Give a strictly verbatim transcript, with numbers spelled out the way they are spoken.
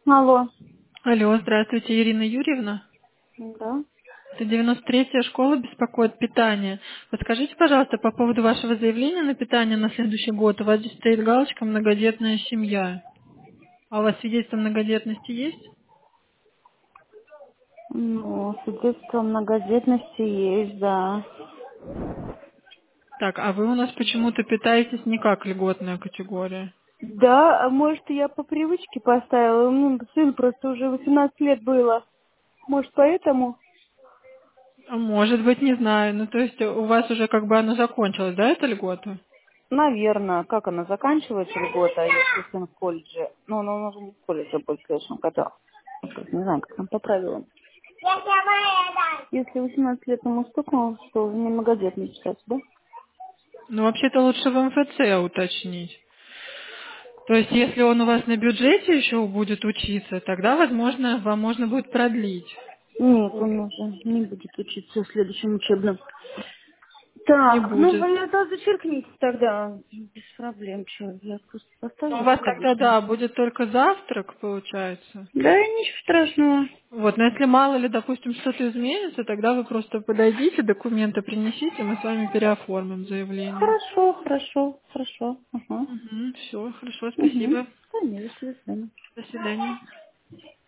Алло. Алло, здравствуйте, Ирина Юрьевна. Да. Это девяносто третья школа беспокоит питание. Подскажите, пожалуйста, по поводу вашего заявления на питание на следующий год. У вас здесь стоит галочка «Многодетная семья». А у вас свидетельство многодетности есть? Ну, свидетельство о многодетности есть, да. Так, а вы у нас почему-то питаетесь не как льготная категория. Да, а может, я по привычке поставила. Ну, сын просто уже восемнадцать лет было. Может, поэтому? А может быть, не знаю. Ну, то есть у вас уже как бы оно закончилось, да, эта льгота? Наверное. Как она заканчивается льгота, если сын в колледже? Ну, он он уже не в колледже будет в следующем году. Не знаю, как там по правилам. Если восемнадцать лет ему стукнуло, то уже не многодетный считается, да? Ну, вообще-то лучше в МФЦ уточнить. То есть, если он у вас на бюджете еще будет учиться, тогда, возможно, вам можно будет продлить. Нет, он уже не будет учиться в следующем учебном. Не Так, ну будет. вы это зачеркните тогда. Без проблем, что я просто Но у поставлю вас как тогда, обычно. да, будет только завтрак, получается. Да, ничего страшного. Вот, но если мало ли, допустим, что-то изменится, тогда вы просто подойдите, документы принесите, мы с вами переоформим заявление. Хорошо, хорошо, хорошо. Ага. Угу, все, хорошо, Угу. спасибо. Конечно, до свидания. До свидания.